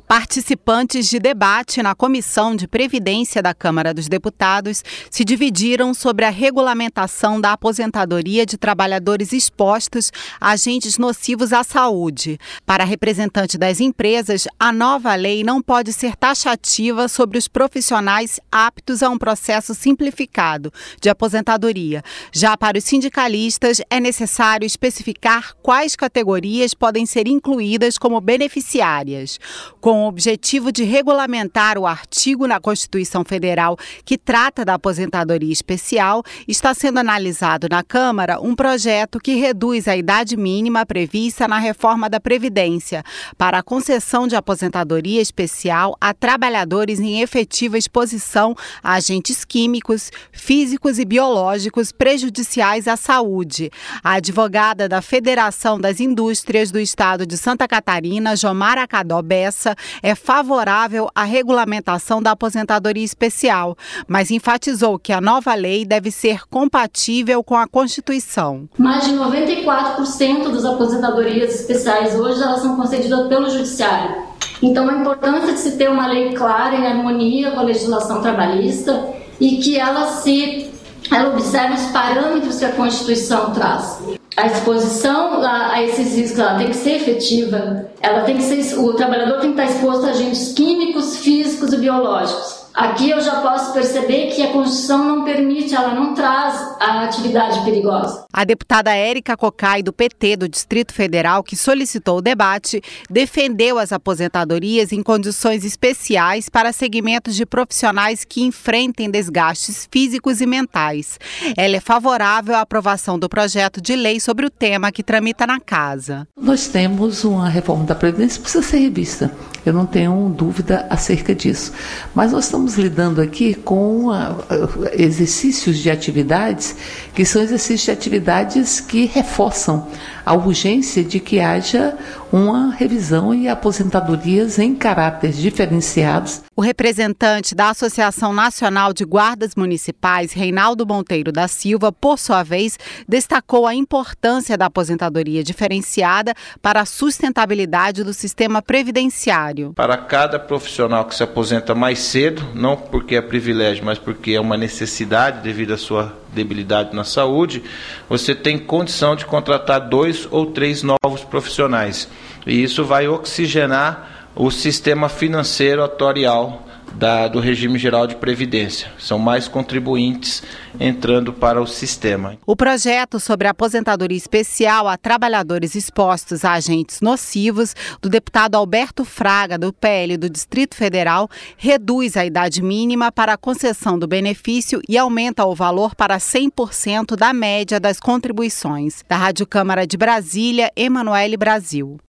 Participantes de debate na Comissão de Previdência da Câmara dos Deputados se dividiram sobre a regulamentação da aposentadoria de trabalhadores expostos a agentes nocivos à saúde. Para a representante das empresas, a nova lei não pode ser taxativa sobre os profissionais aptos a um processo simplificado de aposentadoria. Já para os sindicalistas, é necessário especificar quais categorias podem ser incluídas como beneficiárias. Com o objetivo de regulamentar o artigo na Constituição Federal que trata da aposentadoria especial, está sendo analisado na Câmara um projeto que reduz a idade mínima prevista na reforma da Previdência para a concessão de aposentadoria especial a trabalhadores em efetiva exposição a agentes químicos, físicos e biológicos prejudiciais à saúde. A advogada da Federação das Indústrias do Estado de Santa Catarina, Jomara Cadó Bessa, é favorável à regulamentação da aposentadoria especial, mas enfatizou que a nova lei deve ser compatível com a Constituição. Mais de 94% das aposentadorias especiais hoje elas são concedidas pelo Judiciário. Então, a importância de se ter uma lei clara em harmonia com a legislação trabalhista e que ela observe os parâmetros que a Constituição traz. A exposição a esses riscos ela tem que ser efetiva, o trabalhador tem que estar exposto a agentes químicos, físicos e biológicos. Aqui eu já posso perceber que a Constituição não permite, ela não traz a atividade perigosa. A deputada Érica Cocai, do PT do Distrito Federal, que solicitou o debate, defendeu as aposentadorias em condições especiais para segmentos de profissionais que enfrentem desgastes físicos e mentais. Ela é favorável à aprovação do projeto de lei sobre o tema que tramita na Casa. Nós temos uma reforma da Previdência que precisa ser revista. Eu não tenho dúvida acerca disso. Mas nós estamos lidando aqui com exercícios de atividades que são exercícios de atividades que reforçam a urgência de que haja uma revisão e aposentadorias em caráteres diferenciados. O representante da Associação Nacional de Guardas Municipais, Reinaldo Monteiro da Silva, por sua vez, destacou a importância da aposentadoria diferenciada para a sustentabilidade do sistema previdenciário. Para cada profissional que se aposenta mais cedo, não porque é privilégio, mas porque é uma necessidade devido à sua debilidade na saúde, você tem condição de contratar 2 ou 3 novos profissionais. E isso vai oxigenar o sistema financeiro atuarial do regime geral de previdência. São mais contribuintes entrando para o sistema. O projeto sobre a aposentadoria especial a trabalhadores expostos a agentes nocivos, do deputado Alberto Fraga, do PL do Distrito Federal, reduz a idade mínima para a concessão do benefício e aumenta o valor para 100% da média das contribuições. Da Rádio Câmara de Brasília, Emanuele Brasil.